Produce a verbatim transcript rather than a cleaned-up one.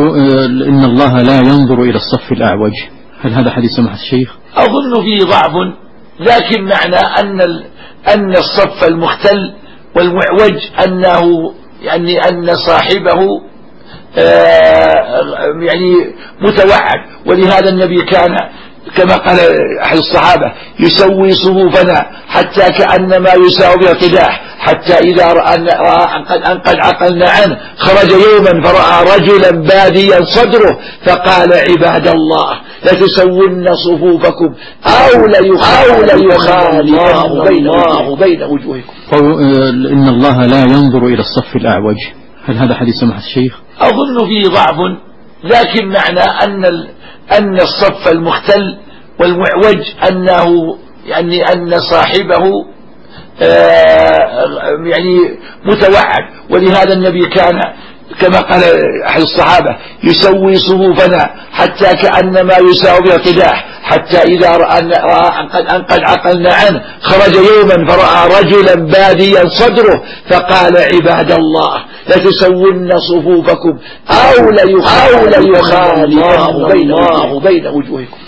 إن الله لا ينظر إلى الصف الأعوج، هل هذا حديث سماحة الشيخ؟ أظن فيه ضعف، لكن معنى أن أن الصف المختل والمعوج أنه يعني أن صاحبه يعني متوعد، ولهذا النبي كان كما قال أحد الصحابة يسوي صفوفنا حتى كأنما يساوي بالقداح، حتى إذا رأى أن قد عقلنا عنه خرج يوما فرأى رجلا باديا صدره فقال عباد الله لتسون صفوفكم أو ليخالفن الله بين وجوهكم. إن الله لا ينظر إلى الصف الأعوج، هل هذا حديث سماحة الشيخ؟ أظن فيه ضعف، لكن معنى أن أن الصف المختل والمعوج أنه يعني أن صاحبه يعني متوعد، ولهذا النبي كان كما قال أحد الصحابة يسوي صفوفنا حتى كأنما يساوي بالقداح، حتى إذا رأى أن قد عقلنا عنه خرج يوما فرأى رجلا باديا صدره فقال عباد الله لتسون صفوفكم أو ليخالفن الله بين وجوهكم.